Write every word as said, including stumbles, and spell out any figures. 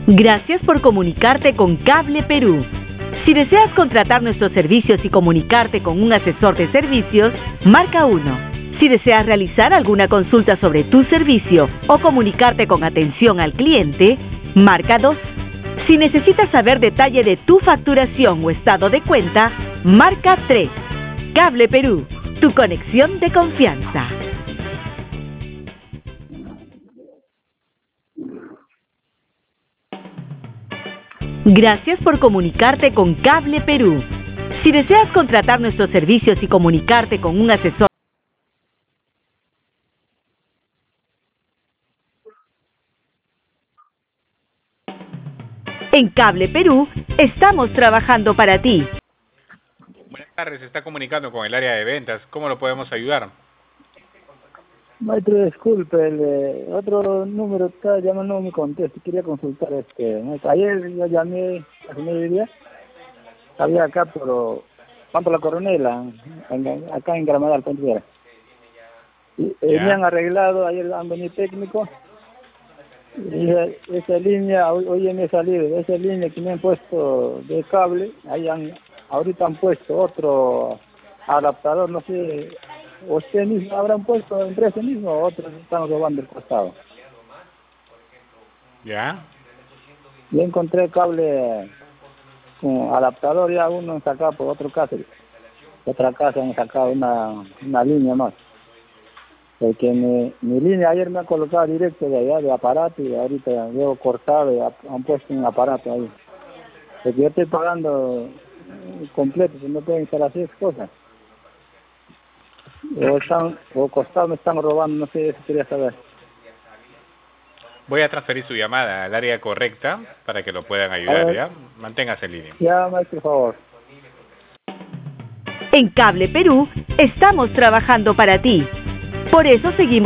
Gracias por comunicarte con Cable Perú. Si deseas contratar nuestros servicios y comunicarte con un asesor de servicios, marca uno. Si deseas realizar alguna consulta sobre tu servicio o comunicarte con atención al cliente, marca dos. Si necesitas saber detalle de tu facturación o estado de cuenta, marca tres. Cable Perú, tu conexión de confianza. Gracias por comunicarte con Cable Perú. Si deseas contratar nuestros servicios y comunicarte con un asesor, en Cable Perú estamos trabajando para ti. Buenas tardes, se está comunicando con el área de ventas. ¿Cómo lo podemos ayudar? Maestro, disculpe, el eh, otro número está llamando, no me contesta. Quería consultar este. maestro. Ayer yo llamé hace mediodía, había acá, pero van por la Coronela, en- acá en Gramada, al Puente. Y eh, me han arreglado, ayer han venido técnicos, y esa, esa línea, hoy, hoy me he salido, de esa línea que me han puesto de cable, ahí han, ahorita han puesto otro adaptador, no sé, o ustedes mismos habrán puesto entre ese mismo, o otros están robando el costado. ¿Ya? Yo encontré cable con adaptador, ya uno han sacado por otro caso, otra casa han sacado una, una línea más. Porque mi, mi línea ayer me ha colocado directo de allá, de aparato, y ahorita veo cortado y ha- han puesto un aparato ahí. Porque yo estoy pagando eh, completo, si no pueden ser así esas cosas. O están, o costado me están robando, no sé, eso quería saber. Voy a transferir su llamada al área correcta para que lo puedan A ayudar, ver, ¿ya? Manténgase en línea. ya, maestro, por favor. En Cable Perú estamos trabajando para ti. Por eso seguimos